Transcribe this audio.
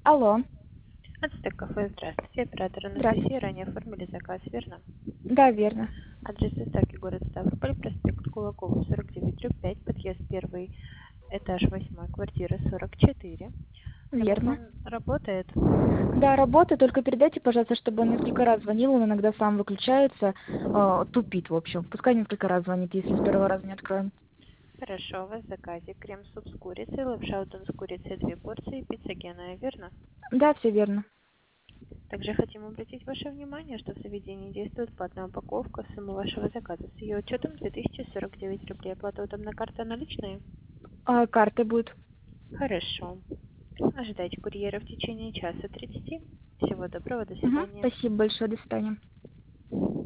Алло, Ацтек кафе, здравствуйте. Оператор здравствуйте. Анастасия, ранее оформили заказ, верно? Да, верно. Адрес доставки город Ставрополь, проспект Кулакова, 49/5, подъезд 1, этаж 8, квартира 44. Верно. Домофон работает? Да, работает, только передайте, пожалуйста, чтобы он несколько раз звонил, он иногда сам выключается, тупит, в общем. Пускай несколько раз звонит, если с первого раза не откроем. Хорошо, у вас в заказе крем-суп с курицей, лапша удон с курицей 2 порции, пицца Геная, верно? Да, все верно. Также хотим обратить ваше внимание, что в заведении действует платная упаковка суммы вашего заказа. С ее учетом 2049 рублей. Оплата удобна карта наличные? А карты будут. Хорошо. Ожидайте курьера в течение часа 30. Всего доброго, до Мгм. свидания. Спасибо большое, до свидания.